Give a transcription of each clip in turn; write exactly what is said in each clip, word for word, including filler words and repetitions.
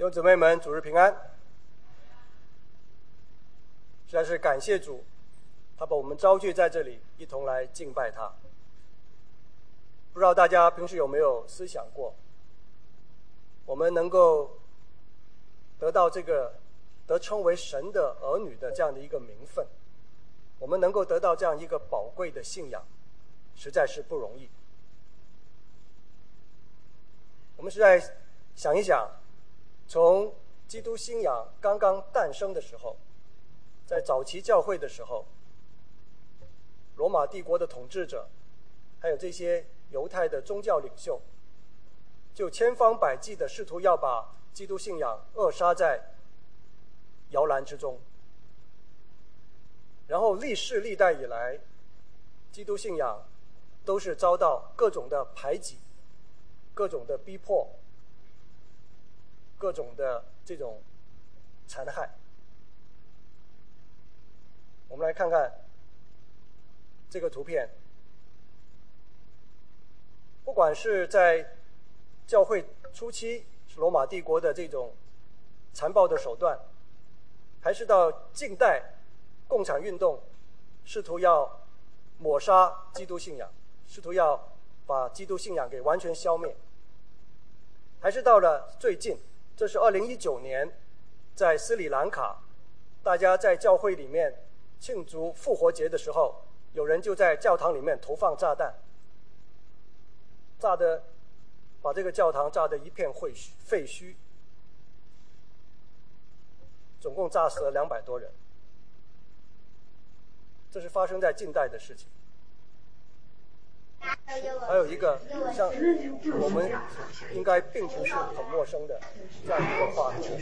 弟兄姊妹们，主日平安！实在是感谢主，他把我们招聚在这里，一同来敬拜他。不知道大家平时有没有思想过，我们能够得到这个得称为神的儿女的这样的一个名分，我们能够得到这样一个宝贵的信仰，实在是不容易。我们实在想一想，从基督信仰刚刚诞生的时候，在早期教会的时候，罗马帝国的统治者还有这些犹太的宗教领袖，就千方百计的试图要把基督信仰扼杀在摇篮之中。然后历世历代以来，基督信仰都是遭到各种的排挤，各种的逼迫，各种的这种残害。我们来看看这个图片，不管是在教会初期是罗马帝国的这种残暴的手段，还是到近代共产运动试图要抹杀基督信仰，试图要把基督信仰给完全消灭，还是到了最近，这是二零一九年在斯里兰卡，大家在教会里面庆祝复活节的时候，有人就在教堂里面投放炸弹，炸的把这个教堂炸得一片废墟废墟，总共炸死了两百多人。这是发生在近代的事情。还有一个像我们应该并不是很陌生的这样一个画面，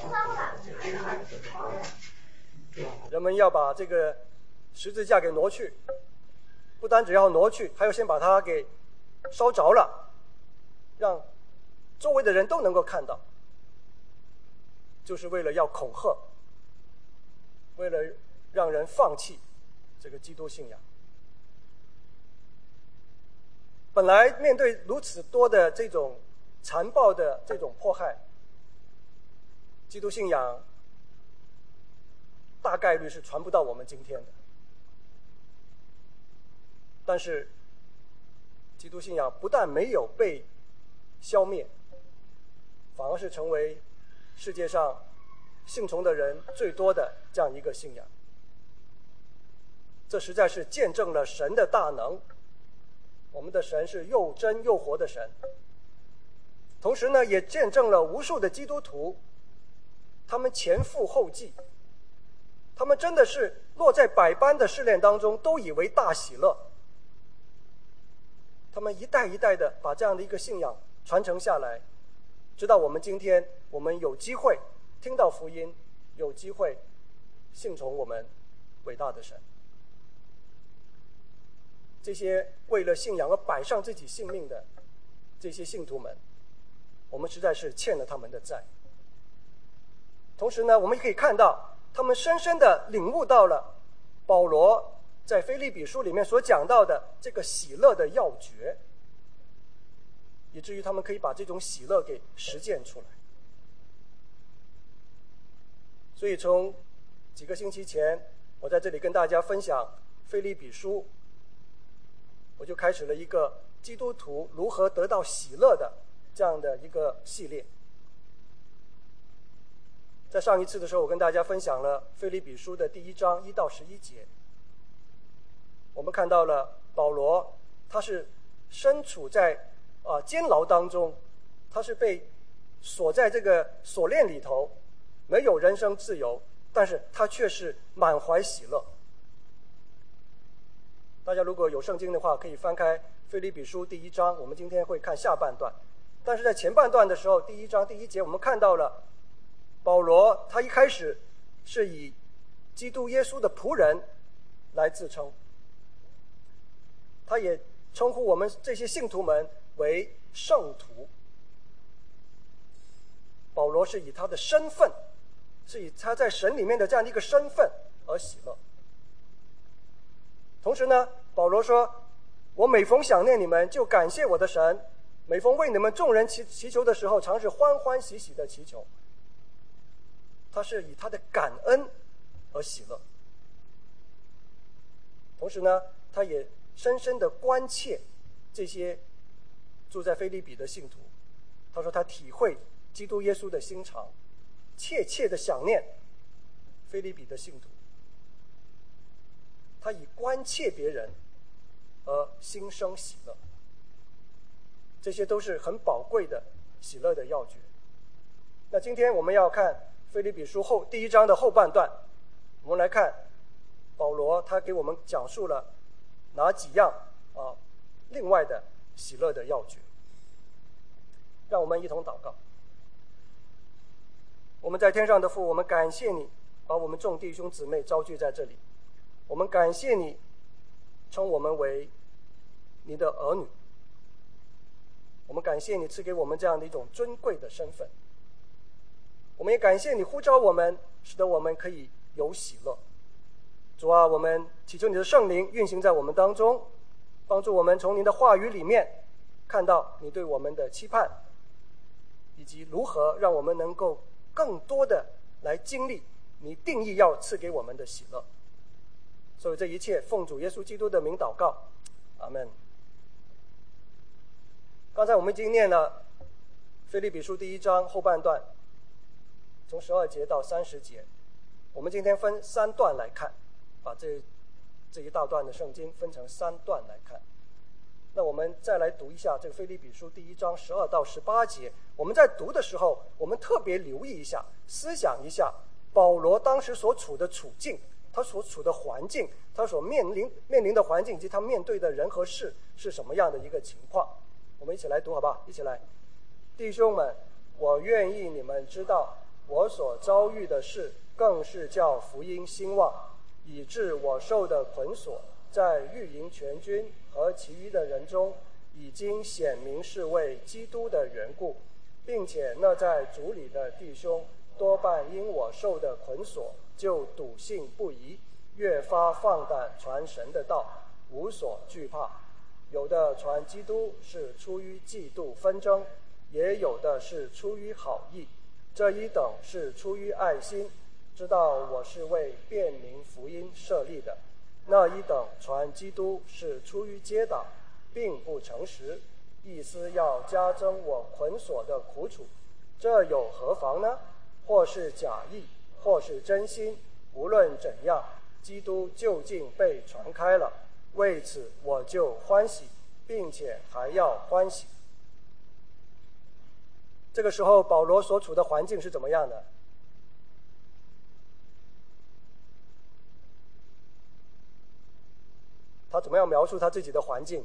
人们要把这个十字架给挪去，不单只要挪去，还要先把它给烧着了，让周围的人都能够看到，就是为了要恐吓，为了让人放弃这个基督信仰。本来面对如此多的这种残暴的这种迫害，基督信仰大概率是传不到我们今天的。但是基督信仰不但没有被消灭，反而是成为世界上信从的人最多的这样一个信仰。这实在是见证了神的大能，我们的神是又真又活的神。同时呢，也见证了无数的基督徒，他们前赴后继，他们真的是落在百般的试炼当中，都以为大喜乐。他们一代一代的把这样的一个信仰传承下来，直到我们今天，我们有机会听到福音，有机会信从我们伟大的神。这些为了信仰而摆上自己性命的这些信徒们，我们实在是欠了他们的债。同时呢，我们也可以看到他们深深地领悟到了保罗在腓立比书里面所讲到的这个喜乐的要诀，以至于他们可以把这种喜乐给实践出来。所以从几个星期前，我在这里跟大家分享腓立比书，我就开始了一个基督徒如何得到喜乐的这样的一个系列。在上一次的时候，我跟大家分享了腓立比书的第一章一到十一节，我们看到了保罗他是身处在啊、呃、监牢当中，他是被锁在这个锁链里头，没有人身自由，但是他却是满怀喜乐。大家如果有圣经的话，可以翻开腓立比书第一章，我们今天会看下半段。但是在前半段的时候，第一章第一节我们看到了保罗他一开始是以基督耶稣的仆人来自称，他也称呼我们这些信徒们为圣徒。保罗是以他的身份，是以他在神里面的这样的一个身份而喜乐。同时呢，保罗说，我每逢想念你们，就感谢我的神，每逢为你们众人祈祈求的时候，常是欢欢喜喜的祈求， 他是以他的感恩而喜乐。同时呢，他也深深的关切这些住在腓立比的信徒。他说他体会基督耶稣的心肠，切切的想念腓立比的信徒。他以关切别人而心生喜乐，这些都是很宝贵的喜乐的要诀。那今天我们要看腓立比书后第一章的后半段，我们来看保罗他给我们讲述了哪几样啊另外的喜乐的要诀。让我们一同祷告。我们在天上的父，我们感谢你把我们众弟兄姊妹招聚在这里，我们感谢你称我们为你的儿女，我们感谢你赐给我们这样的一种尊贵的身份，我们也感谢你呼召我们，使得我们可以有喜乐。主啊，我们祈求你的圣灵运行在我们当中，帮助我们从你的话语里面看到你对我们的期盼，以及如何让我们能够更多的来经历你定义要赐给我们的喜乐。所以这一切奉主耶稣基督的名祷告，阿们。刚才我们已经念了腓立比书第一章后半段，从十二节到三十节，我们今天分三段来看，把这这一大段的圣经分成三段来看。那我们再来读一下这个腓立比书第一章十二到十八节。我们在读的时候，我们特别留意一下，思想一下保罗当时所处的处境，他所处的环境，他所面临面临的环境，以及他面对的人和事是什么样的一个情况。我们一起来读好不好？一起来。弟兄们，我愿意你们知道，我所遭遇的事更是叫福音兴旺，以致我受的捆锁在御营全军和其余的人中已经显明是为基督的缘故，并且那在主里的弟兄多半因我受的捆锁就笃信不疑，越发放胆传神的道，无所惧怕。有的传基督是出于嫉妒纷争，也有的是出于好意，这一等是出于爱心，知道我是为辨明福音设立的。那一等传基督是出于结党，并不诚实，意思要加增我捆锁的苦楚，这有何妨呢？或是假意，或是真心，无论怎样，基督究竟被传开了，为此我就欢喜，并且还要欢喜。这个时候保罗所处的环境是怎么样的？他怎么样描述他自己的环境？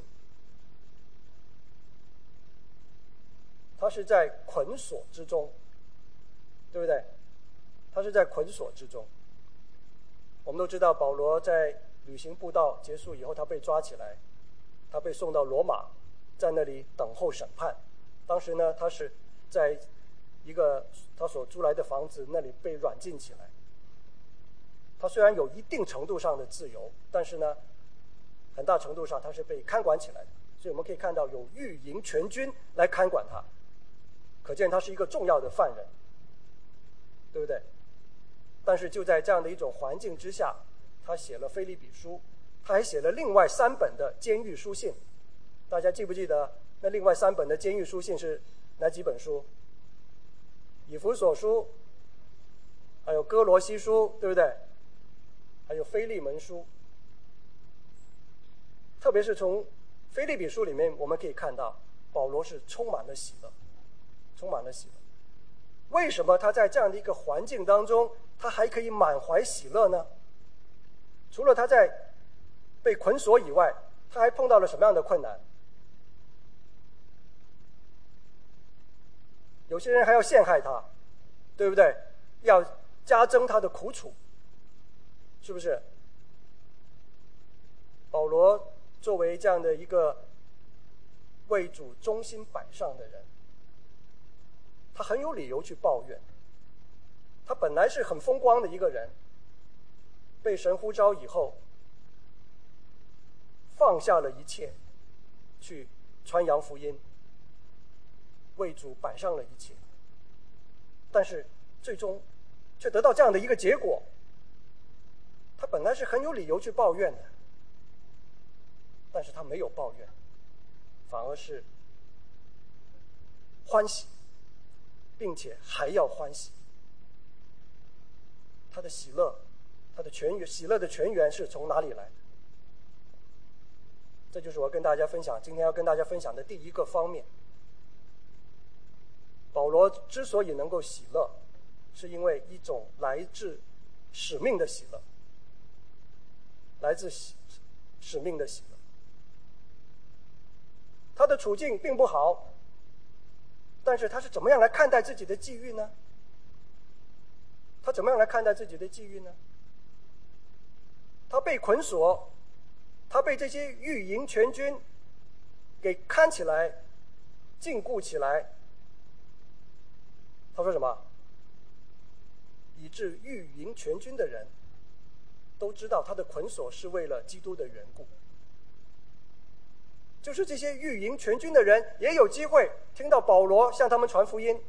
他是在捆锁之中，对不对？他是在捆锁之中。我们都知道保罗在旅行布道结束以后，他被抓起来，他被送到罗马，在那里等候审判。当时呢，他是在一个他所租来的房子那里被软禁起来。他虽然有一定程度上的自由，但是呢，很大程度上他是被看管起来的。所以我们可以看到有御营全军来看管他，可见他是一个重要的犯人，对不对？但是就在这样的一种环境之下，他写了腓立比书，他还写了另外三本的监狱书信。大家记不记得那另外三本的监狱书信是哪几本书？以弗所书，还有哥罗西书，对不对？还有腓利门书。特别是从腓立比书里面，我们可以看到保罗是充满了喜乐，充满了喜乐。为什么他在这样的一个环境当中，他还可以满怀喜乐呢？除了他在被捆锁以外，他还碰到了什么样的困难？有些人还要陷害他，对不对？要加增他的苦楚，是不是？保罗作为这样的一个为主忠心摆上的人，他很有理由去抱怨。他本来是很风光的一个人，被神呼召以后，放下了一切，去传扬福音，为主摆上了一切。但是最终却得到这样的一个结果，他本来是很有理由去抱怨的，但是他没有抱怨，反而是欢喜，并且还要欢喜。他的喜乐，他的泉源，喜乐的泉源是从哪里来的？这就是我要跟大家分享，今天要跟大家分享的第一个方面。保罗之所以能够喜乐，是因为一种来自使命的喜乐，来自使命的喜乐。他的处境并不好，但是他是怎么样来看待自己的际遇呢？他怎么样来看待自己的际遇呢？他被捆锁，他被这些御营全军给看起来、禁锢起来。他说什么？以致御营全军的人都知道他的捆锁是为了基督的缘故。就是这些御营全军的人也有机会听到保罗向他们传福音，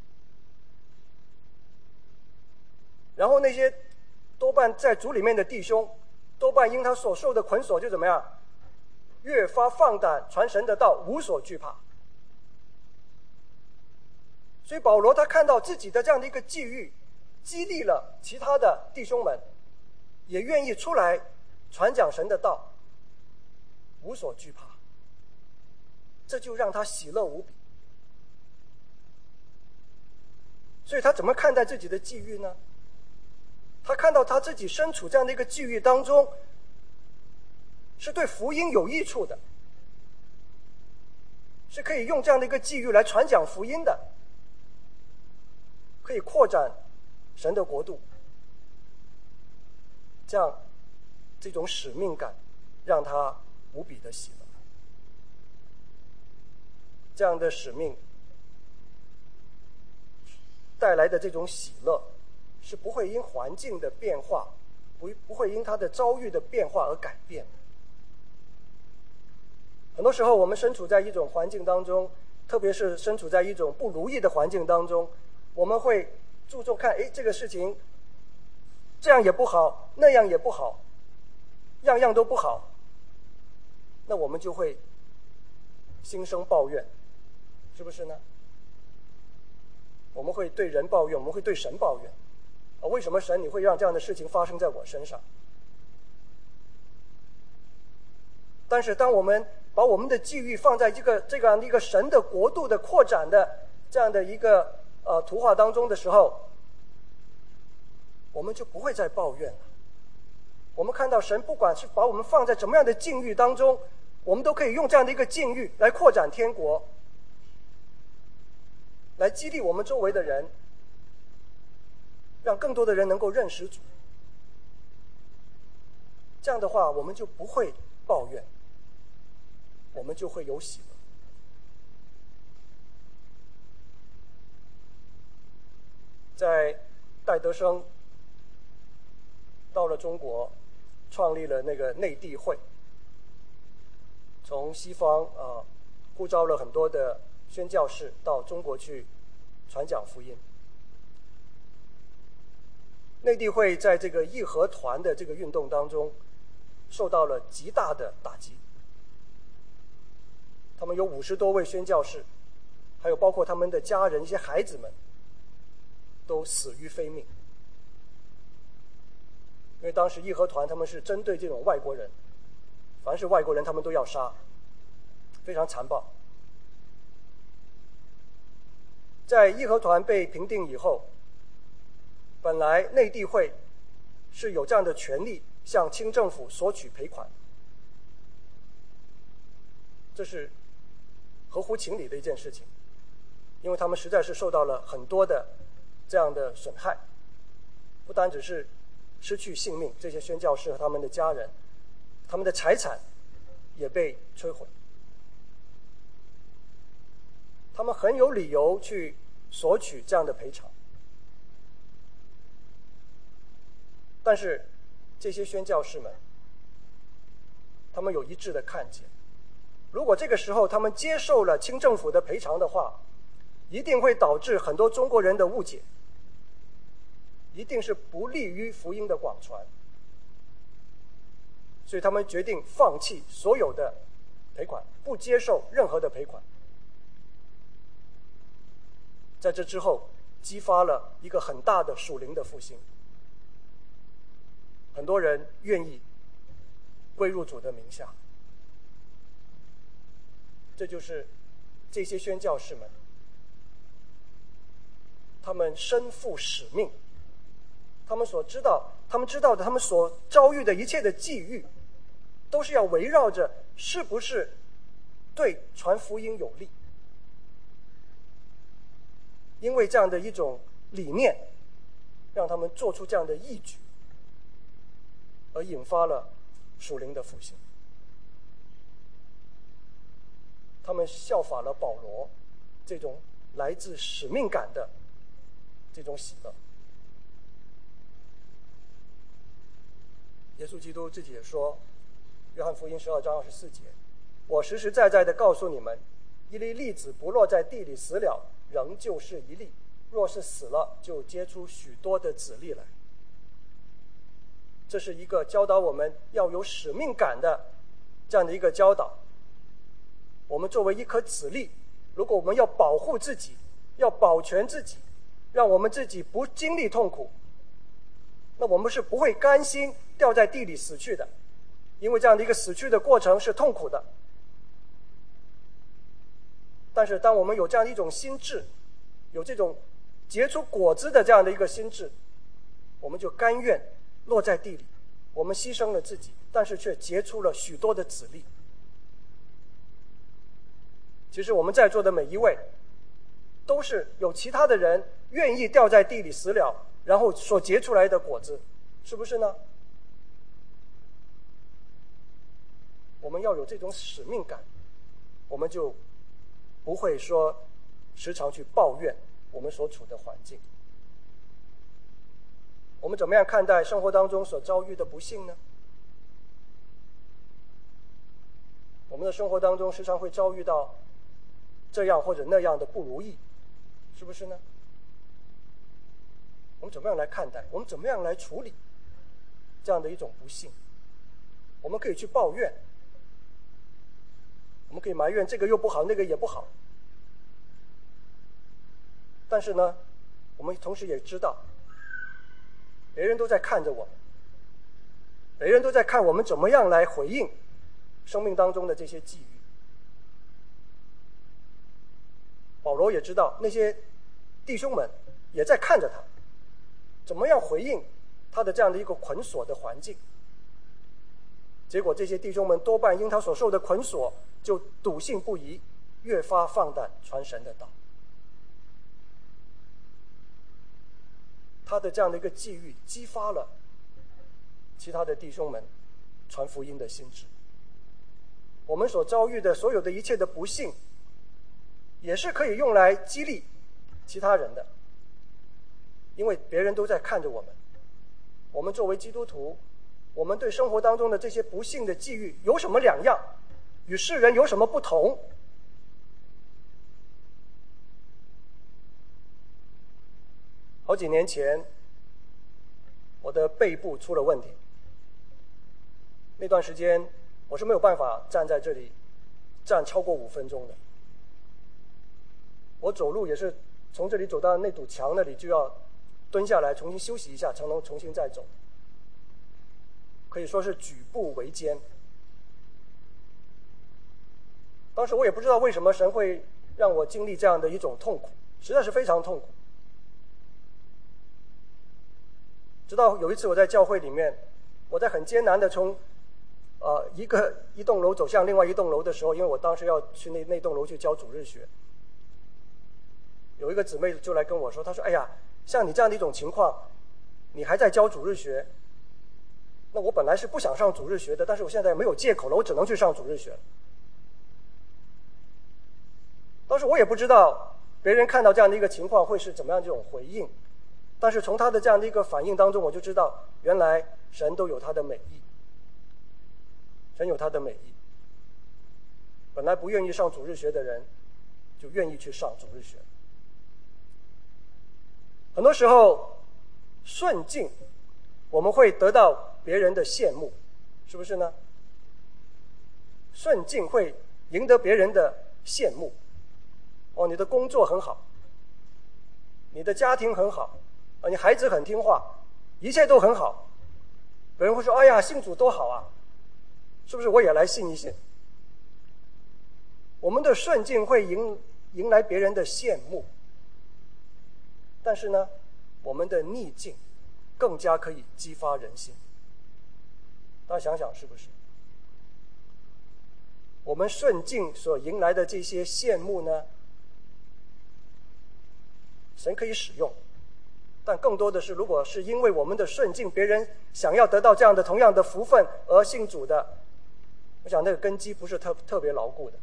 然后那些多半在主里面的弟兄，多半因他所受的捆锁就怎么样，越发放胆传神的道，无所惧怕。所以保罗他看到自己的这样的一个际遇，激励了其他的弟兄们，也愿意出来传讲神的道，无所惧怕。这就让他喜乐无比。所以他怎么看待自己的际遇呢？他看到他自己身处这样的一个际遇当中，是对福音有益处的，是可以用这样的一个际遇来传讲福音的，可以扩展神的国度。这样这种使命感让他无比的喜乐。这样的使命带来的这种喜乐，是不会因环境的变化，不不会因他的遭遇的变化而改变的。很多时候我们身处在一种环境当中，特别是身处在一种不如意的环境当中，我们会注重看，诶，这个事情这样也不好，那样也不好，样样都不好，那我们就会心生抱怨，是不是呢？我们会对人抱怨，我们会对神抱怨，啊，为什么神你会让这样的事情发生在我身上？但是当我们把我们的际遇放在这个这样的一个神的国度的扩展的这样的一个呃图画当中的时候，我们就不会再抱怨了。我们看到神不管是把我们放在怎么样的境遇当中，我们都可以用这样的一个境遇来扩展天国，来激励我们周围的人，让更多的人能够认识主。这样的话，我们就不会抱怨，我们就会有喜乐。在戴德生到了中国，创立了那个内地会，从西方啊呼召了很多的宣教士到中国去传讲福音。内地会在这个义和团的这个运动当中受到了极大的打击，他们有五十多位宣教士，还有包括他们的家人一些孩子们都死于非命。因为当时义和团他们是针对这种外国人，凡是外国人他们都要杀，非常残暴。在义和团被平定以后，本来内地会是有这样的权利向清政府索取赔款，这是合乎情理的一件事情，因为他们实在是受到了很多的这样的损害，不单只是失去性命，这些宣教士和他们的家人，他们的财产也被摧毁。他们很有理由去索取这样的赔偿，但是这些宣教士们，他们有一致的看见，如果这个时候他们接受了清政府的赔偿的话，一定会导致很多中国人的误解， 一定是不利于福音的广传，所以他们决定放弃所有的赔款，不接受任何的赔款。在这之后，激发了一个很大的属灵的复兴，很多人愿意归入主的名下。这就是这些宣教士们，他们身负使命，他们所知道他们知道的他们所遭遇的一切的际遇，都是要围绕着是不是对传福音有利。因为这样的一种理念，让他们做出这样的义举，而引发了属灵的复兴。他们效法了保罗这种来自使命感的这种喜乐。耶稣基督自己也说，约翰福音十二章二十四节，我实实在在的告诉你们，一粒粒子不落在地里死了，仍旧是一粒，若是死了，就结出许多的子粒来。这是一个教导我们要有使命感的这样的一个教导。我们作为一颗子粒，如果我们要保护自己，要保全自己，让我们自己不经历痛苦，那我们是不会甘心掉在地里死去的，因为这样的一个死去的过程是痛苦的。但是当我们有这样一种心智，有这种结出果子的这样的一个心智，我们就甘愿落在地里，我们牺牲了自己，但是却结出了许多的子粒。其实我们在座的每一位，都是有其他的人愿意掉在地里死了，然后所结出来的果子，是不是呢？我们要有这种使命感，我们就不会说时常去抱怨我们所处的环境。我们怎么样看待生活当中所遭遇的不幸呢？我们的生活当中时常会遭遇到这样或者那样的不如意，是不是呢？我们怎么样来看待？我们怎么样来处理这样的一种不幸？我们可以去抱怨，我们可以埋怨这个又不好，那个也不好。但是呢，我们同时也知道，别人都在看着我们，别人都在看我们怎么样来回应生命当中的这些际遇。保罗也知道那些弟兄们也在看着他，怎么样回应他的这样的一个捆锁的环境。结果这些弟兄们多半因他所受的捆锁，就笃信不疑，越发放胆传神的道。他的这样的一个际遇，激发了其他的弟兄们传福音的心智。我们所遭遇的所有的一切的不幸，也是可以用来激励其他人的，因为别人都在看着我们。我们作为基督徒，我们对生活当中的这些不幸的际遇有什么两样？与世人有什么不同？好几年前，我的背部出了问题。那段时间，我是没有办法站在这里站超过五分钟的。我走路也是从这里走到那堵墙那里，就要蹲下来重新休息一下，才能重新再走。可以说是举步维艰。当时我也不知道为什么神会让我经历这样的一种痛苦，实在是非常痛苦。直到有一次我在教会里面，我在很艰难的从呃一个一栋楼走向另外一栋楼的时候，因为我当时要去那那栋楼去教主日学，有一个姊妹就来跟我说，她说：“哎呀，像你这样的一种情况，你还在教主日学，那我本来是不想上主日学的，但是我现在没有借口了，我只能去上主日学。”当时我也不知道别人看到这样的一个情况会是怎么样这种回应，但是从他的这样的一个反应当中，我就知道原来神都有他的美意，神有他的美意。本来不愿意上主日学的人，就愿意去上主日学。很多时候顺境，我们会得到别人的羡慕，是不是呢？顺境会赢得别人的羡慕。哦，你的工作很好，你的家庭很好，啊，你孩子很听话，一切都很好。有人会说：“哎呀，信主多好啊，是不是我也来信一信？”我们的顺境会迎迎来别人的羡慕，但是呢，我们的逆境更加可以激发人心。大家想想是不是？我们顺境所迎来的这些羡慕呢，神可以使用，但更多的是，如果是因为我们的顺境，别人想要得到这样的同样的福分而信主的，我想那个根基不是特特别牢固的。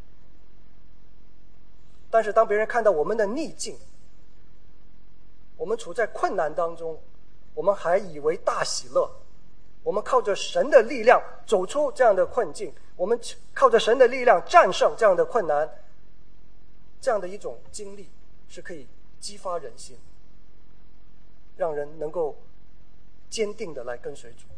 但是当别人看到我们的逆境，我们处在困难当中，我们还以为大喜乐，我们靠着神的力量走出这样的困境，我们靠着神的力量战胜这样的困难，这样的一种经历是可以激发人心，让人能够坚定的来跟随主。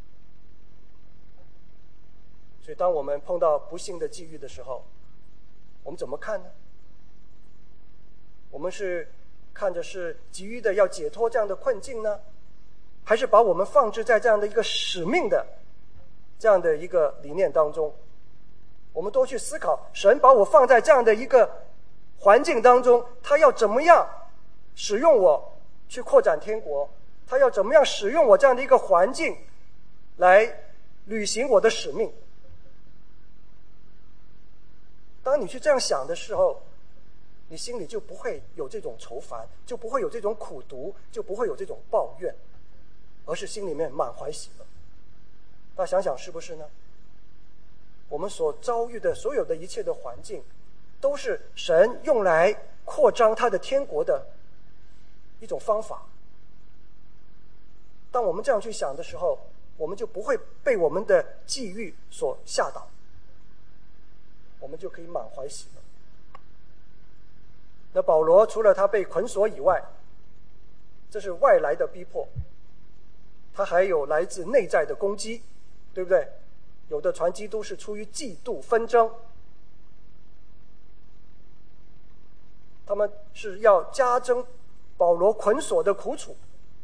所以当我们碰到不幸的际遇的时候，我们怎么看呢？我们是看着是急于的要解脱这样的困境呢，还是把我们放置在这样的一个使命的这样的一个理念当中？我们多去思考，神把我放在这样的一个环境当中，他要怎么样使用我去扩展天国，他要怎么样使用我这样的一个环境来履行我的使命。当你去这样想的时候，你心里就不会有这种愁烦，就不会有这种苦毒，就不会有这种抱怨，而是心里面满怀喜乐。大家想想是不是呢？我们所遭遇的所有的一切的环境，都是神用来扩张他的天国的一种方法。当我们这样去想的时候，我们就不会被我们的际遇所吓倒，我们就可以满怀喜乐。那保罗除了他被捆锁以外，这是外来的逼迫，他还有来自内在的攻击，对不对？有的传基督是出于嫉妒纷争，他们是要加增保罗捆锁的苦楚。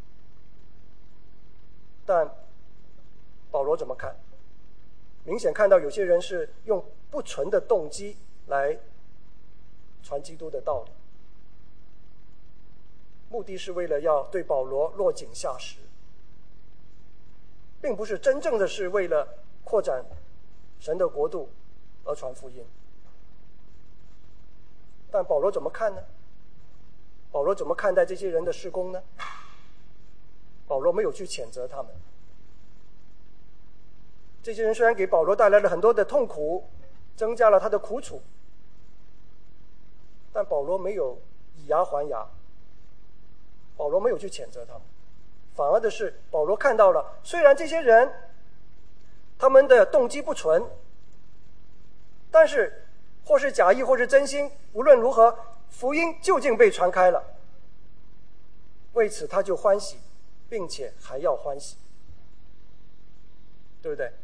但保罗怎么看？明显看到有些人是用不纯的动机来传基督的道理，目的是为了要对保罗落井下石，并不是真正的是为了扩展神的国度而传福音。但保罗怎么看呢？保罗怎么看待这些人的事工呢？保罗没有去谴责他们。这些人虽然给保罗带来了很多的痛苦，增加了他的苦楚，但保罗没有以牙还牙，保罗没有去谴责他们，反而的是保罗看到了，虽然这些人他们的动机不纯，但是或是假意或是真心，无论如何福音究竟被传开了，为此他就欢喜，并且还要欢喜，对不对？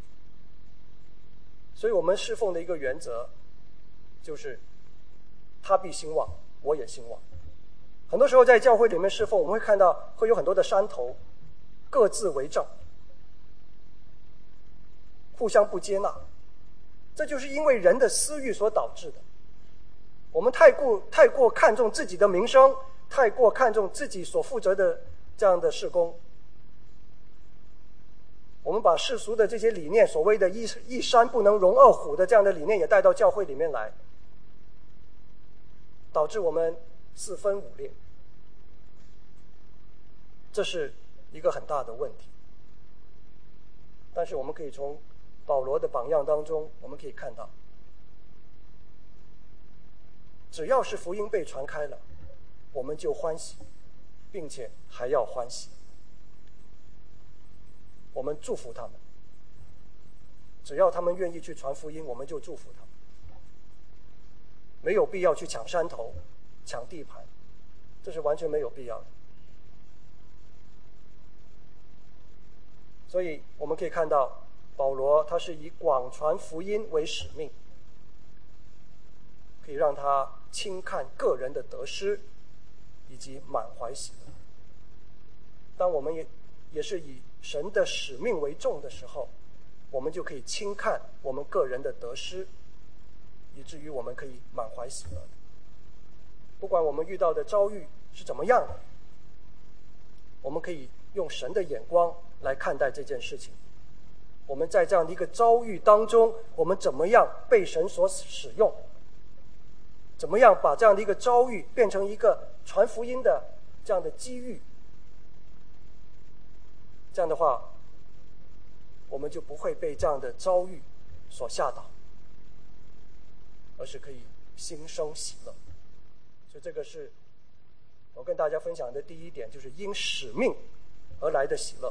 所以我们侍奉的一个原则就是他必兴旺，我也兴旺。很多时候在教会里面侍奉，我们会看到会有很多的山头各自为政，互相不接纳，这就是因为人的私欲所导致的。我们太过太过看重自己的名声，太过看重自己所负责的这样的事工，我们把世俗的这些理念，所谓的一一山不能容二虎的这样的理念也带到教会里面来，导致我们四分五裂，这是一个很大的问题。但是我们可以从保罗的榜样当中，我们可以看到，只要是福音被传开了，我们就欢喜，并且还要欢喜。我们祝福他们，只要他们愿意去传福音，我们就祝福他们，没有必要去抢山头、抢地盘，这是完全没有必要的。 所以我们可以看到，保罗他是以广传福音为使命，可以让他轻看个人的得失，以及满怀喜乐。当我们也也是以神的使命为重的时候，我们就可以轻看我们个人的得失，以至于我们可以满怀喜乐。不管我们遇到的遭遇是怎么样的，我们可以用神的眼光来看待这件事情。我们在这样的一个遭遇当中，我们怎么样被神所使用，怎么样把这样的一个遭遇变成一个传福音的这样的机遇，这样的话我们就不会被这样的遭遇所吓倒，而是可以心生喜乐。所以这个是我跟大家分享的第一点，就是因使命而来的喜乐。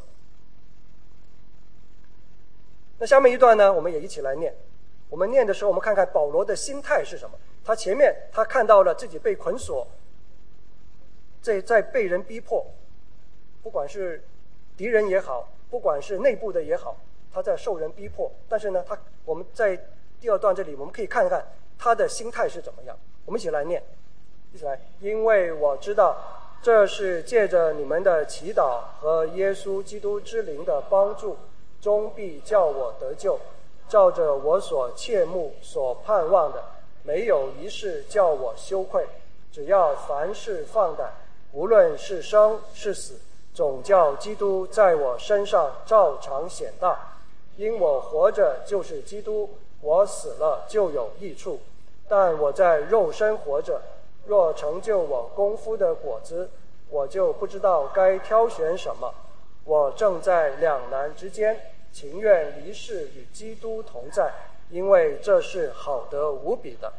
那下面一段呢，我们也一起来念。我们念的时候，我们看看保罗的心态是什么。他前面他看到了自己被捆锁，在在被人逼迫，不管是敌人也好，不管是内部的也好，他在受人逼迫。但是呢，他我们在第二段这里，我们可以看看他的心态是怎么样。我们一起来念，一起来。因为我知道，这是借着你们的祈祷和耶稣基督之灵的帮助，终必叫我得救，照着我所切慕所盼望的，没有一事叫我羞愧。只要凡事放胆，无论是生是死，总叫基督在我身上照常显大。因我活着就是基督，我死了就有益处。但我在肉身活着，若成就我功夫的果子，我就不知道该挑选什么。我正在两难之间，情愿离世与基督同在，因为这是好得无比的。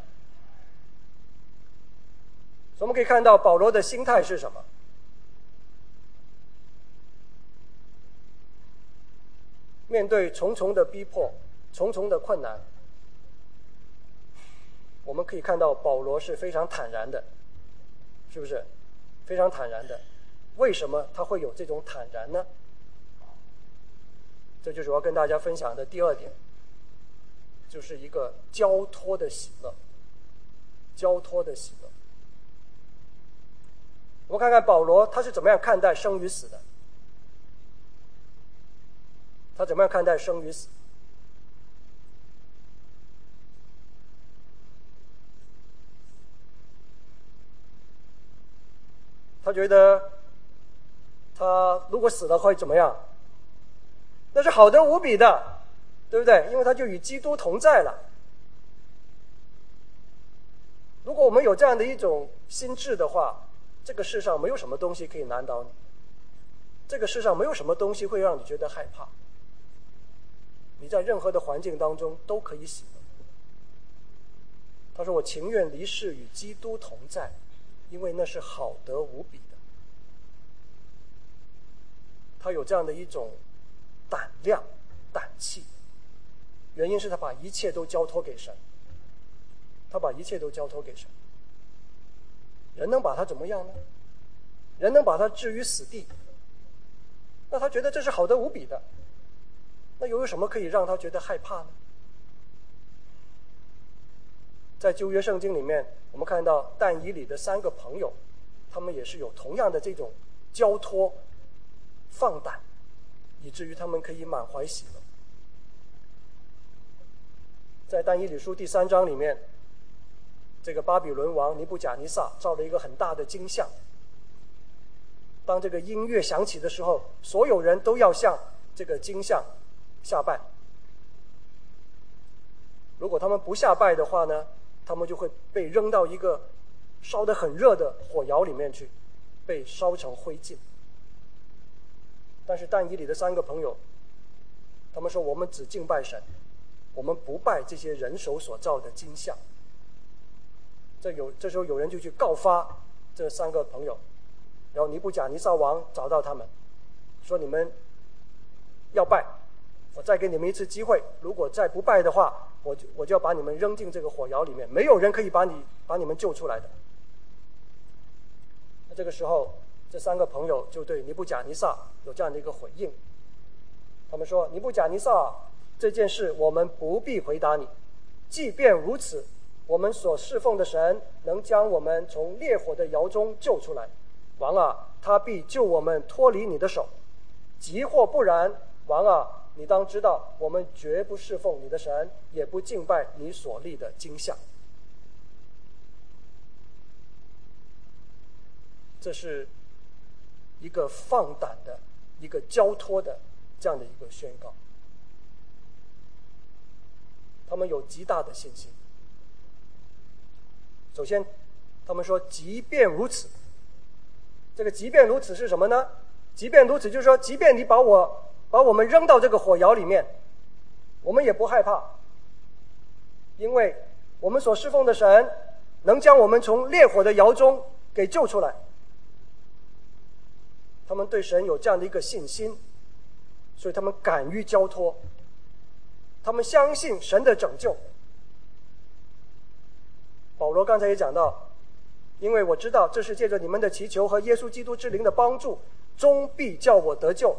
所以我们可以看到保罗的心态是什么？面对重重的逼迫，重重的困难，我们可以看到保罗是非常坦然的，是不是？非常坦然的。为什么他会有这种坦然呢？这就是我要跟大家分享的第二点，就是一个交托的喜乐。交托的喜乐。我们看看保罗他是怎么样看待生与死的。他怎么样看待生与死？他觉得他如果死了会怎么样？那是好得无比的，对不对？因为他就与基督同在了。如果我们有这样的一种心智的话，这个世上没有什么东西可以难倒你，这个世上没有什么东西会让你觉得害怕，你在任何的环境当中都可以喜乐。他说我情愿离世与基督同在，因为那是好得无比的。他有这样的一种胆量胆气，原因是他把一切都交托给神，他把一切都交托给神。人能把他怎么样呢？人能把他置于死地，那他觉得这是好得无比的，那又有什么可以让他觉得害怕呢？在旧约圣经里面，我们看到但以理的三个朋友，他们也是有同样的这种交托放胆，以至于他们可以满怀喜乐。在但以理书第三章里面，这个巴比伦王尼布甲尼撒造了一个很大的金像，当这个音乐响起的时候，所有人都要向这个金像下拜。如果他们不下拜的话呢，他们就会被扔到一个烧得很热的火窑里面去，被烧成灰烬。但是但以理的三个朋友，他们说我们只敬拜神，我们不拜这些人手所造的金像。这有这时候有人就去告发这三个朋友，然后尼布甲尼撒王找到他们，说你们要拜，我再给你们一次机会，如果再不拜的话，我就我就要把你们扔进这个火窑里面，没有人可以把你把你们救出来的。那这个时候，这三个朋友就对尼布甲尼撒有这样的一个回应， 他们说：尼布甲尼撒，这件事我们不必回答你。即便如此，我们所侍奉的神能将我们从烈火的窑中救出来。王啊，他必救我们脱离你的手。即或不然，王啊，你当知道，我们绝不侍奉你的神，也不敬拜你所立的金像。这是一个放胆的、一个交托的这样的一个宣告。他们有极大的信心。首先，他们说，即便如此，这个即便如此是什么呢？即便如此就是说，即便你把我把我们扔到这个火窑里面，我们也不害怕，因为我们所侍奉的神能将我们从烈火的窑中给救出来。他们对神有这样的一个信心，所以他们敢于交托，他们相信神的拯救。保罗刚才也讲到，因为我知道这是借着你们的祈求和耶稣基督之灵的帮助，终必叫我得救。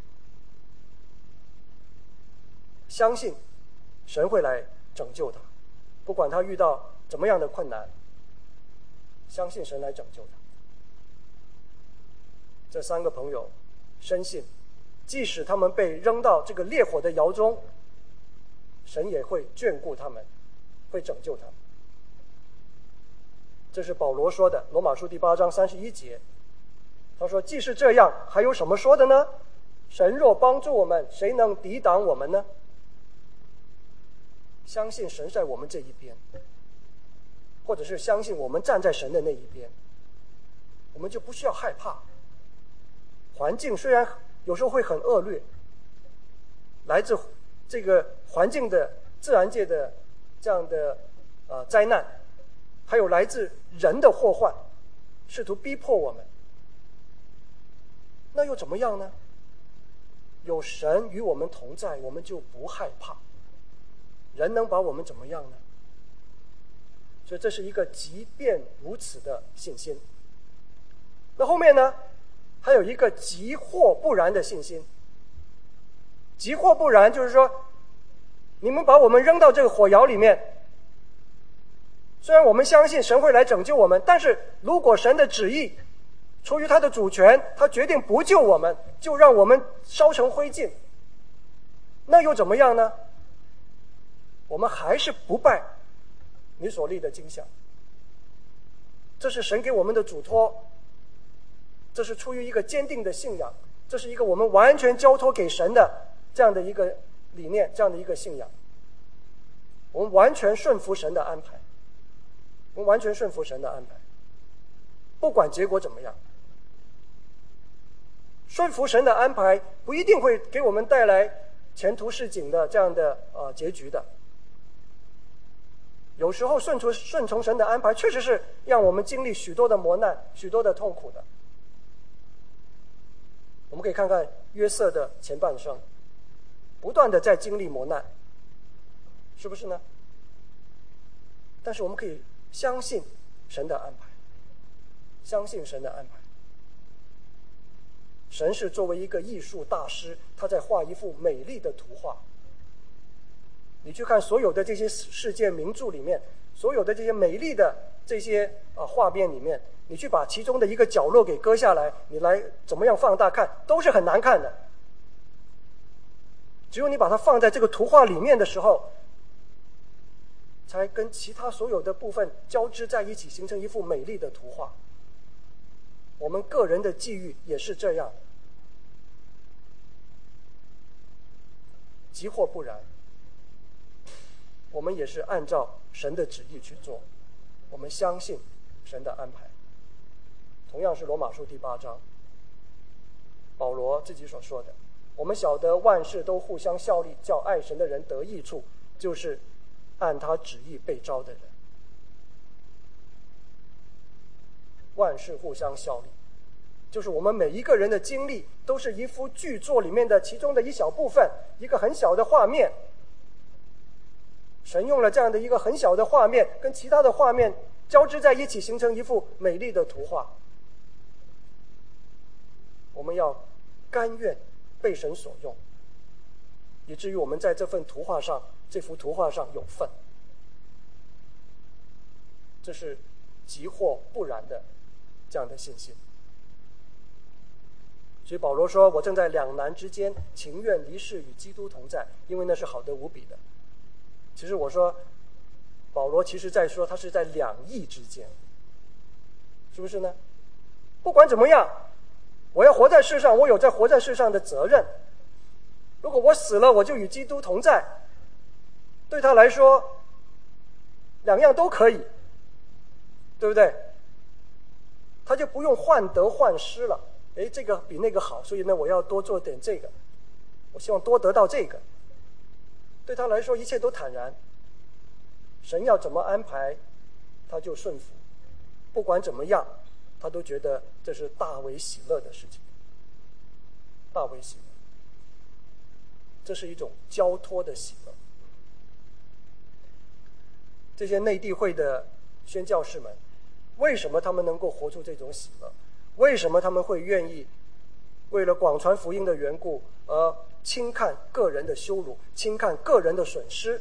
相信神会来拯救他，不管他遇到怎么样的困难，相信神来拯救他。这三个朋友深信，即使他们被扔到这个烈火的窑中，神也会眷顾他们，会拯救他们。这是保罗说的，罗马书第八章三十一节。他说：既是这样，还有什么说的呢？神若帮助我们，谁能抵挡我们呢？相信神在我们这一边，或者是相信我们站在神的那一边，我们就不需要害怕。环境虽然有时候会很恶劣，来自这个环境的自然界的这样的呃灾难，还有来自人的祸患，试图逼迫我们，那又怎么样呢？有神与我们同在，我们就不害怕。人能把我们怎么样呢？所以这是一个即便如此的信心。那后面呢，还有一个即或不然的信心。即或不然就是说，你们把我们扔到这个火窑里面，虽然我们相信神会来拯救我们，但是如果神的旨意出于他的主权，他决定不救我们，就让我们烧成灰烬，那又怎么样呢？我们还是不拜你所立的金像。这是神给我们的嘱托，这是出于一个坚定的信仰，这是一个我们完全交托给神的这样的一个理念，这样的一个信仰。我们完全顺服神的安排，我们完全顺服神的安排，不管结果怎么样。顺服神的安排不一定会给我们带来前途似锦的这样的呃结局的。有时候顺从顺从神的安排，确实是让我们经历许多的磨难，许多的痛苦的。我们可以看看约瑟的前半生，不断的在经历磨难，是不是呢？但是我们可以相信神的安排，相信神的安排。神是作为一个艺术大师，他在画一幅美丽的图画。你去看所有的这些世界名著里面，所有的这些美丽的这些啊画面里面，你去把其中的一个角落给割下来，你来怎么样放大看，都是很难看的。只有你把它放在这个图画里面的时候，才跟其他所有的部分交织在一起，形成一幅美丽的图画。我们个人的际遇也是这样，即或不然，我们也是按照神的旨意去做，我们相信神的安排。同样是罗马书第八章，保罗自己所说的，我们晓得万事都互相效力，叫爱神的人得益处，就是按他旨意被招的人。万事互相效力，就是我们每一个人的经历都是一幅剧作里面的其中的一小部分，一个很小的画面。神用了这样的一个很小的画面，跟其他的画面交织在一起，形成一幅美丽的图画。我们要甘愿被神所用， 以至于我们在这份图画上，这幅图画上有份。这是急或不然的这样的信心。所以保罗说，我正在两难之间，情愿离世与基督同在，因为那是好得无比的。其实我说保罗其实在说他是在两意之间，是不是呢？不管怎么样，我要活在世上，我有在活在世上的责任。如果我死了，我就与基督同在，对他来说两样都可以，对不对？他就不用患得患失了，诶，这个比那个好，所以呢我要多做点这个，我希望多得到这个。对他来说一切都坦然，神要怎么安排他就顺服，不管怎么样他都觉得这是大为喜乐的事情，大为喜乐。这是一种交托的喜乐。这些内地会的宣教士们，为什么他们能够活出这种喜乐？为什么他们会愿意为了广传福音的缘故而轻看个人的羞辱，轻看个人的损失，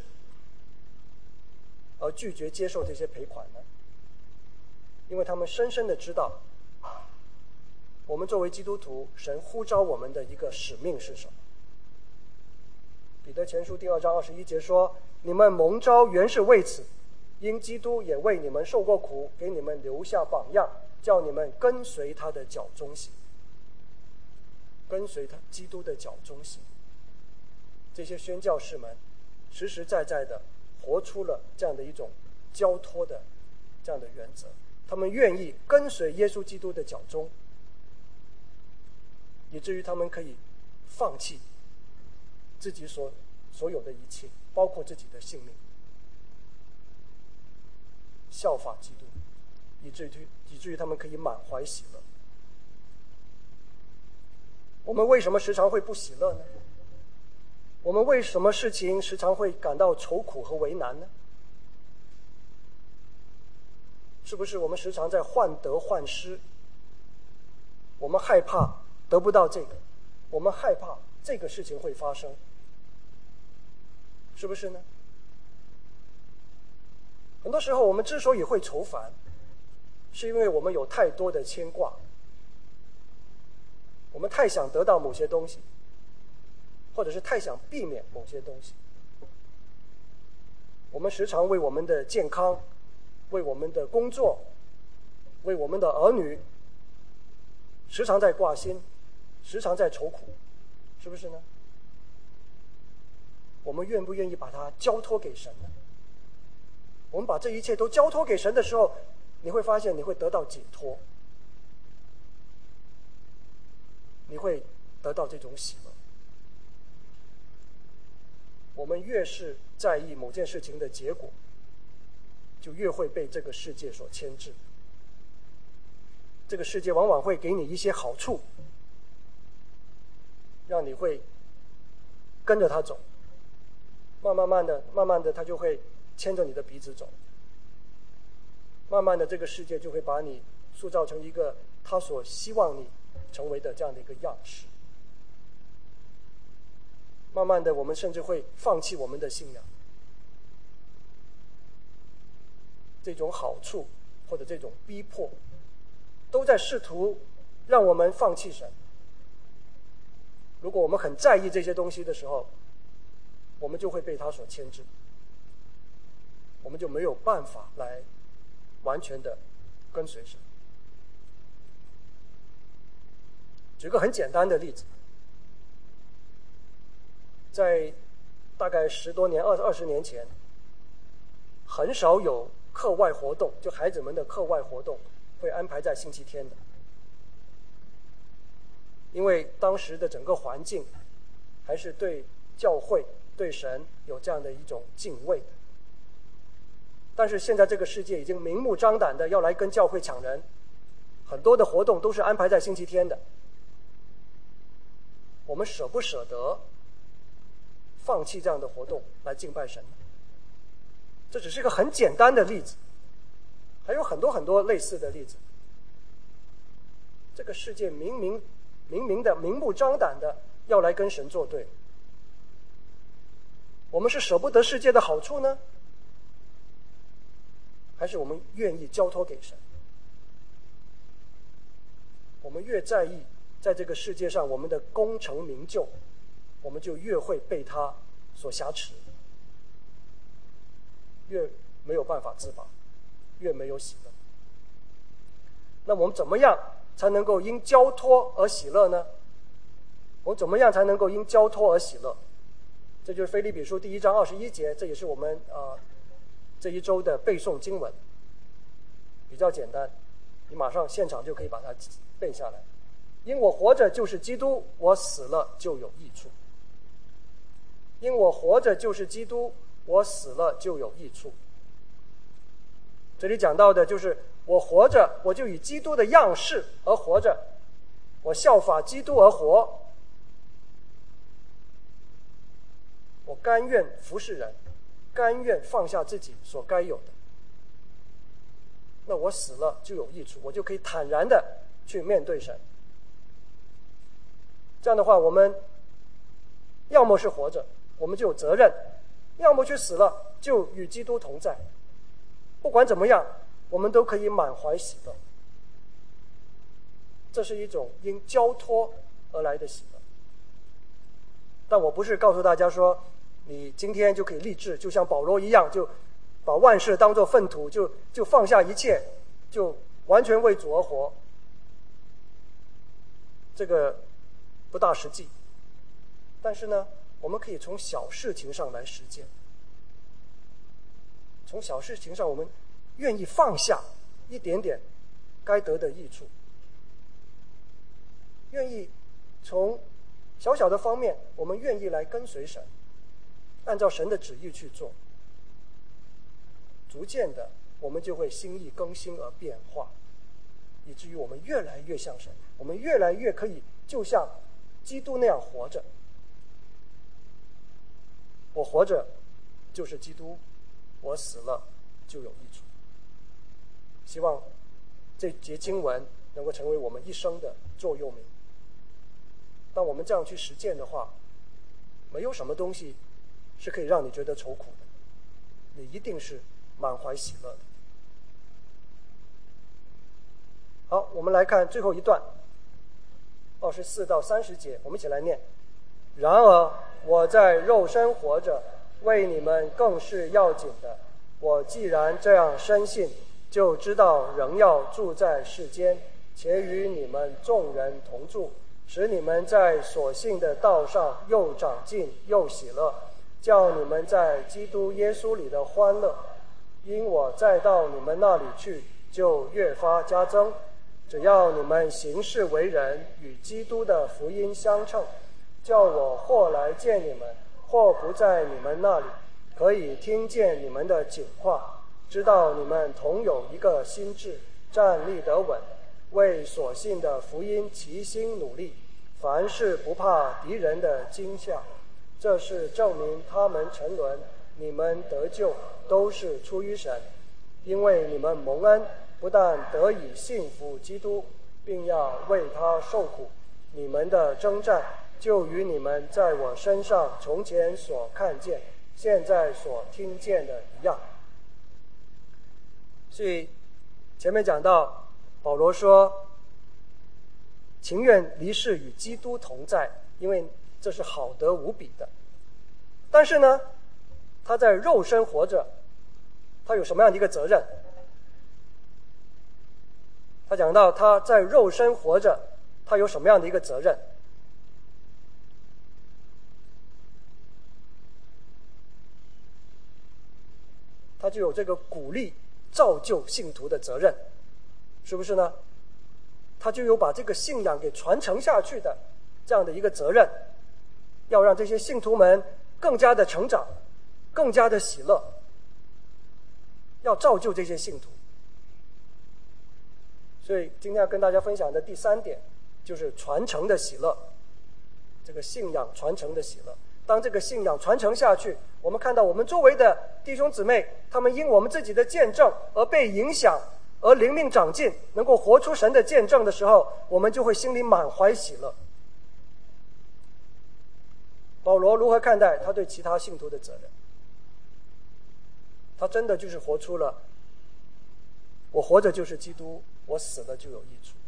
而拒绝接受这些赔款呢？因为他们深深的知道，我们作为基督徒，神呼召我们的一个使命是什么。彼得前书第二章二十一节说，你们蒙召原是为此，因基督也为你们受过苦，给你们留下榜样，叫你们跟随他的脚中行。跟随他基督的脚中行。这些宣教士们实实在在的活出了这样的一种交托的这样的原则，他们愿意跟随耶稣基督的脚中，以至于他们可以放弃自己所所有的一切，包括自己的性命，效法基督，以至于以至于他们可以满怀喜乐。我们为什么时常会不喜乐呢？我们为什么事情时常会感到愁苦和为难呢？是不是我们时常在患得患失？我们害怕得不到这个，我们害怕这个事情会发生，是不是呢？很多时候我们之所以会愁烦，是因为我们有太多的牵挂，我们太想得到某些东西，或者是太想避免某些东西。我们时常为我们的健康，为我们的工作，为我们的儿女，时常在挂心，时常在愁苦，是不是呢？我们愿不愿意把它交托给神呢？我们把这一切都交托给神的时候，你会发现你会得到解脱，你会得到这种喜乐。我们越是在意某件事情的结果，就越会被这个世界所牵制。这个世界往往会给你一些好处，让你会跟着他走，慢慢慢的慢慢的他就会牵着你的鼻子走，慢慢的这个世界就会把你塑造成一个他所希望你成为的这样的一个样式。慢慢的我们甚至会放弃我们的信仰，这种好处或者这种逼迫都在试图让我们放弃神。如果我们很在意这些东西的时候，我们就会被他所牵制，我们就没有办法来完全的跟随神。举个很简单的例子，在大概十多年、二二十年前，很少有课外活动，就孩子们的课外活动会安排在星期天的，因为当时的整个环境还是对教会、对神有这样的一种敬畏的。但是现在这个世界已经明目张胆的要来跟教会抢人，很多的活动都是安排在星期天的。我们舍不舍得放弃这样的活动来敬拜神呢？这只是一个很简单的例子，还有很多很多类似的例子。这个世界明明明明的明目张胆的要来跟神作对， 我们是舍不得世界的好处呢，还是我们愿意交托给神？我们越在意在这个世界上我们的功成名就，我们就越会被他所挟持，越没有办法自拔，越没有喜乐。那我们怎么样才能够因交托而喜乐呢？我们怎么样才能够因交托而喜乐？这就是腓立比书第一章二十一节，这也是我们呃这一周的背诵经文，比较简单，你马上现场就可以把它背下来。因我活着就是基督，我死了就有益处。因我活着就是基督，我死了就有益处。这里讲到的就是我活着，我就以基督的样式而活着，我效法基督而活，我甘愿服侍人，甘愿放下自己所该有的。那我死了就有益处，我就可以坦然的去面对神。这样的话，我们要么是活着，我们就有责任；要么去死了，就与基督同在。不管怎么样，我们都可以满怀喜乐。这是一种因交托而来的喜乐。但我不是告诉大家说，你今天就可以立志，就像保罗一样，就把万事当作粪土，就就放下一切，就完全为主而活。这个不大实际。但是呢，我们可以从小事情上来实践。从小事情上，我们愿意放下一点点该得的益处，愿意从小小的方面，我们愿意来跟随神，按照神的旨意去做。逐渐的，我们就会心意更新而变化，以至于我们越来越像神，我们越来越可以就像基督那样活着。我活着就是基督，我死了就有益处。希望这节经文能够成为我们一生的座右铭。当我们这样去实践的话，没有什么东西是可以让你觉得愁苦的，你一定是满怀喜乐的。好，我们来看最后一段，二十四到三十节，我们一起来念。然而我在肉身活着，为你们更是要紧的。我既然这样深信，就知道仍要住在世间，且与你们众人同住，使你们在所信的道上又长进又喜乐，叫你们在基督耶稣里的欢乐，因我再到你们那里去，就越发加增。只要你们行事为人与基督的福音相称，叫我或来见你们，或不在你们那里，可以听见你们的景况，知道你们同有一个心志，站立得稳，为所信的福音齐心努力，凡事不怕敌人的惊吓。这是证明他们沉沦，你们得救都是出于神，因为你们蒙恩，不但得以信服基督，并要为他受苦。你们的征战就与你们在我身上从前所看见现在所听见的一样。所以前面讲到保罗说情愿离世与基督同在，因为这是好得无比的。但是呢，他在肉身活着，他有什么样的一个责任？他讲到他在肉身活着，他有什么样的一个责任？他就有这个鼓励造就信徒的责任，是不是呢？他就有把这个信仰给传承下去的这样的一个责任，要让这些信徒们更加的成长，更加的喜乐，要造就这些信徒。所以今天要跟大家分享的第三点就是传承的喜乐，这个信仰传承的喜乐。当这个信仰传承下去，我们看到我们周围的弟兄姊妹，他们因我们自己的见证而被影响，而灵命长进，能够活出神的见证的时候，我们就会心里满怀喜乐。 保罗如何看待他对其他信徒的责任？他真的就是活出了我活着就是基督，我死了就有益处。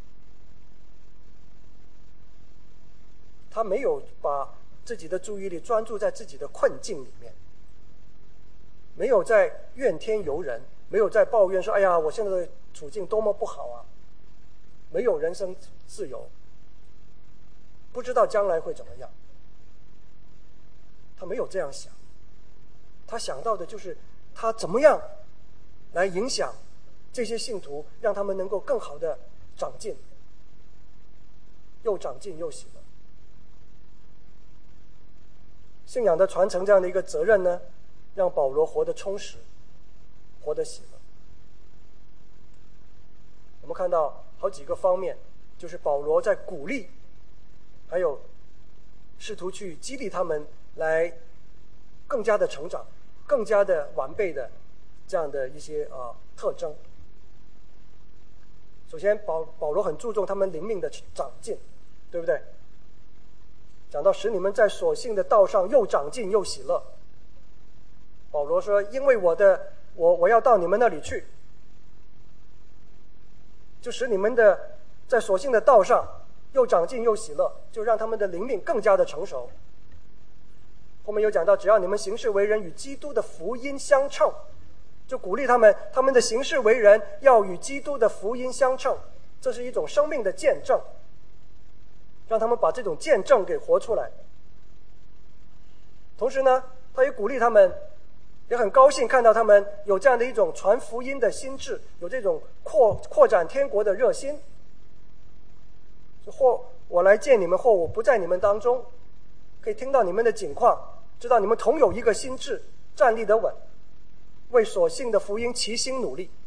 他没有把自己的注意力专注在自己的困境里面，没有在怨天尤人，没有在抱怨说哎呀我现在的处境多么不好啊，没有人生自由，不知道将来会怎么样。他没有这样想，他想到的就是他怎么样来影响这些信徒，让他们能够更好的长进，又长进又喜乐。信仰的传承这样的一个责任呢，让保罗活得充实，活得喜乐。我们看到好几个方面，就是保罗在鼓励，还有试图去激励他们来更加的成长，更加的完备的这样的一些呃特征。首先保保罗很注重他们灵命的长进，对不对？讲到使你们在所信的道上又长进又喜乐，保罗说因为我的我我要到你们那里去，就使你们的在所信的道上又长进又喜乐，就让他们的灵命更加的成熟。后面有讲到只要你们行事为人与基督的福音相称，就鼓励他们他们的行事为人要与基督的福音相称，这是一种生命的见证，让他们把这种见证给活出来。同时呢，他也鼓励他们，也很高兴看到他们有这样的一种传福音的心智，有这种扩扩展天国的热心。或我来见你们，或我不在你们当中，可以听到你们的景况，知道你们同有一个心智，站立得稳，为所信的福音齐心努力。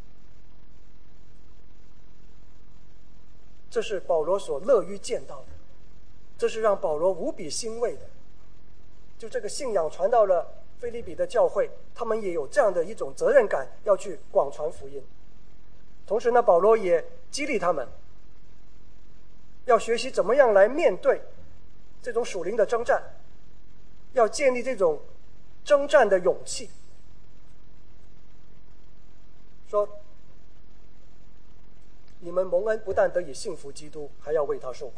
这是保罗所乐于见到的，这是让保罗无比欣慰的。就这个信仰传到了腓立比的教会，他们也有这样的一种责任感，要去广传福音。同时呢，保罗也激励他们要学习怎么样来面对这种属灵的征战，要建立这种征战的勇气。说你们蒙恩不但得以信服基督，还要为他受苦。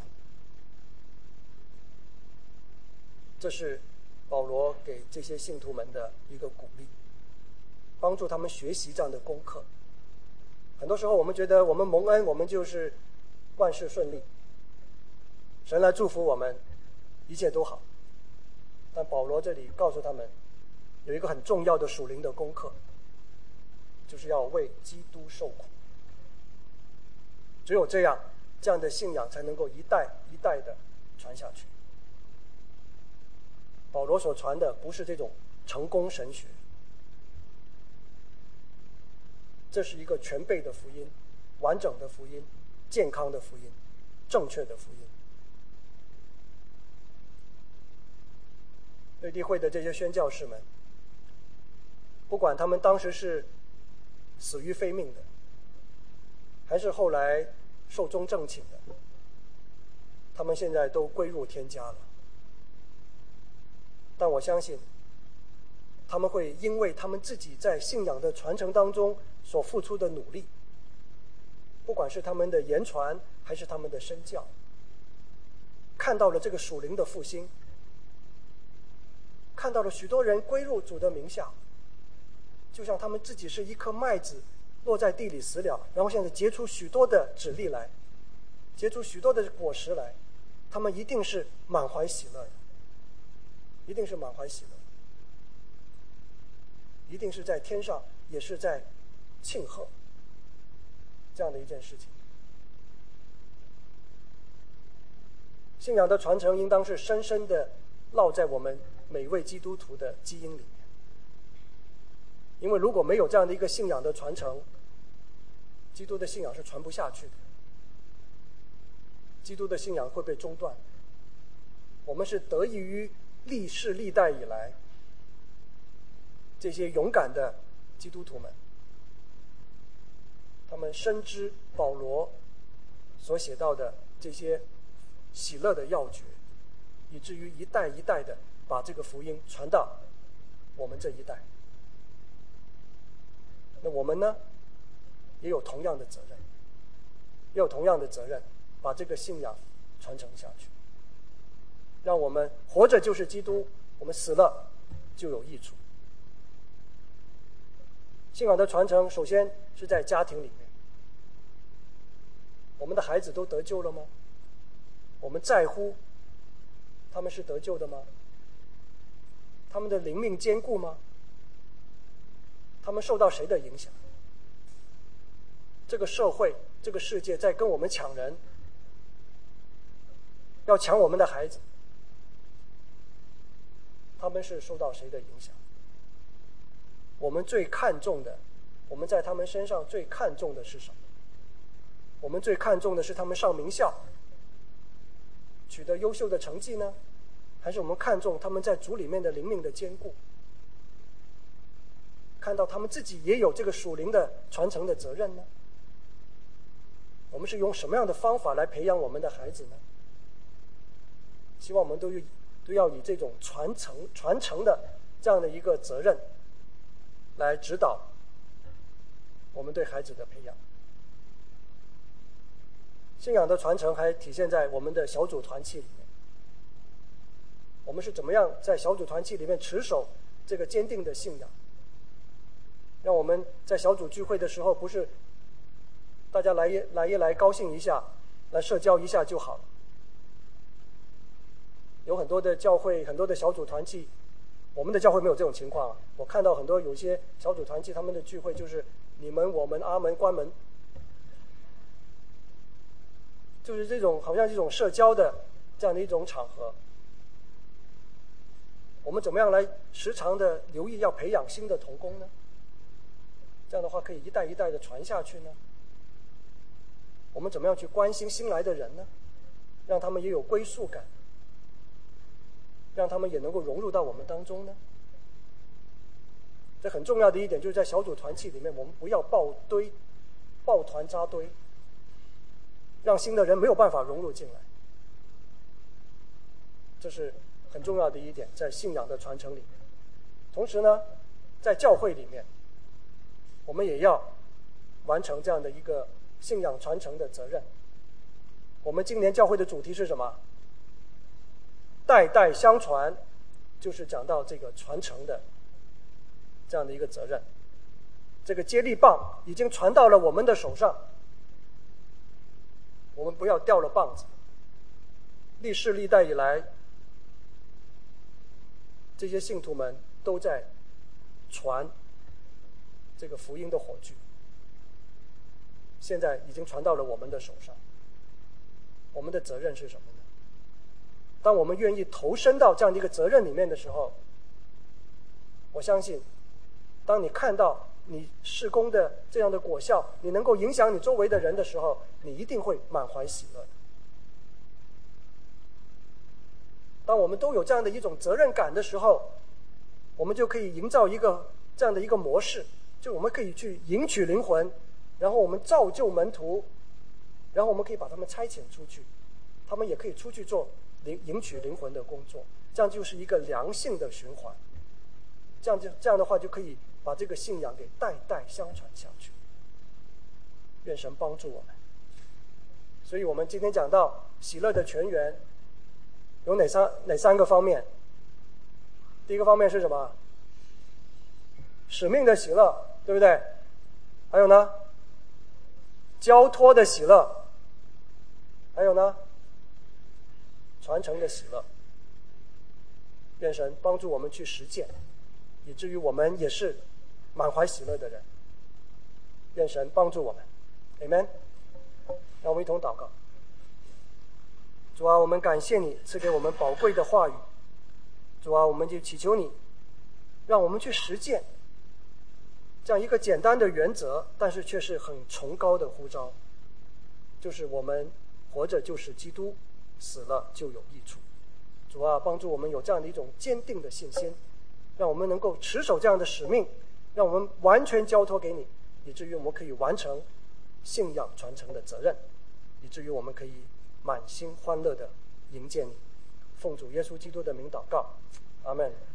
这是保罗给这些信徒们的一个鼓励，帮助他们学习这样的功课。很多时候我们觉得我们蒙恩，我们就是万事顺利，神来祝福我们，一切都好。但保罗这里告诉他们，有一个很重要的属灵的功课，就是要为基督受苦。只有这样，这样的信仰才能够一代一代的传下去。保罗所传的不是这种成功神学，这是一个全备的福音，完整的福音，健康的福音，正确的福音。内地会的这些宣教士们，不管他们当时是死于非命的，还是后来寿终正寝的，他们现在都归入天家了。但我相信他们会因为他们自己在信仰的传承当中所付出的努力，不管是他们的言传还是他们的身教，看到了这个属灵的复兴，看到了许多人归入主的名下，就像他们自己是一颗麦子落在地里死了，然后现在结出许多的籽粒来，结出许多的果实来，他们一定是满怀喜乐的，一定是满怀喜乐，一定是在天上也是在庆贺这样的一件事情。信仰的传承应当是深深的烙在我们每位基督徒的基因里面，因为如果没有这样的一个信仰的传承，基督的信仰是传不下去的，基督的信仰会被中断。我们是得益于历世历代以来这些勇敢的基督徒们，他们深知保罗所写到的这些喜乐的要诀， 以至于一代一代的把这个福音传到我们这一代。那我们呢，也有同样的责任，也有同样的责任，把这个信仰传承下去，让我们活着就是基督，我们死了就有益处。信仰的传承首先是在家庭里面。我们的孩子都得救了吗？我们在乎他们是得救的吗？他们的灵命坚固吗？他们受到谁的影响？这个社会，这个世界在跟我们抢人，要抢我们的孩子，他们是受到谁的影响？我们最看重的，我们在他们身上最看重的是什么？我们最看重的是他们上名校，取得优秀的成绩呢，还是我们看重他们在主里面的灵命的坚固？看到他们自己也有这个属灵的传承的责任呢？我们是用什么样的方法来培养我们的孩子呢？希望我们都都要以这种传承传承的这样的一个责任来指导我们对孩子的培养。信仰的传承还体现在我们的小组团契里面。我们是怎么样在小组团契里面持守这个坚定的信仰，让我们在小组聚会的时候，不是大家来一来一来高兴一下，来社交一下就好了。有很多的教会，很多的小组团契，我们的教会没有这种情况啊。我看到很多有些小组团契，他们的聚会就是你们我们阿门关门，就是这种好像这种社交的这样的一种场合。我们怎么样来时常的留意要培养新的同工呢？这样的话可以一代一代的传下去呢？我们怎么样去关心新来的人呢？让他们也有归属感，让他们也能够融入到我们当中呢？这很重要的一点就是在小组团契里面，我们不要抱堆、抱团扎堆，让新的人没有办法融入进来。这是很重要的一点，在信仰的传承里面。同时呢，在教会里面，我们也要完成这样的一个信仰传承的责任。我们今年教会的主题是什么？代代相传，就是讲到这个传承的这样的一个责任。这个接力棒已经传到了我们的手上，我们不要掉了棒子。历世历代以来，这些信徒们都在传这个福音的火炬，现在已经传到了我们的手上。我们的责任是什么呢？当我们愿意投身到这样的一个责任里面的时候，我相信当你看到你事工的这样的果效，你能够影响你周围的人的时候，你一定会满怀喜乐的。当我们都有这样的一种责任感的时候，我们就可以营造一个这样的一个模式，就我们可以去迎娶灵魂，然后我们造就门徒，然后我们可以把他们差遣出去，他们也可以出去做迎迎娶灵魂的工作，这样就是一个良性的循环。这样就这样的话，就可以把这个信仰给代代相传下去。愿神帮助我们。所以我们今天讲到喜乐的泉源，有哪三哪三个方面？第一个方面是什么？使命的喜乐，对不对？还有呢？交托的喜乐，还有呢？传承的喜乐。愿神帮助我们去实践，以至于我们也是满怀喜乐的人。愿神帮助我们 Amen。 让我们一同祷告。主啊，我们感谢你赐给我们宝贵的话语。主啊，我们就祈求你让我们去实践这样一个简单的原则，但是却是很崇高的呼召，就是我们活着就是基督，死了就有益处。主啊，帮助我们有这样的一种坚定的信心，让我们能够持守这样的使命，让我们完全交托给你，以至于我们可以完成信仰传承的责任，以至于我们可以满心欢乐地迎接你。 奉主耶稣基督的名祷告，阿门。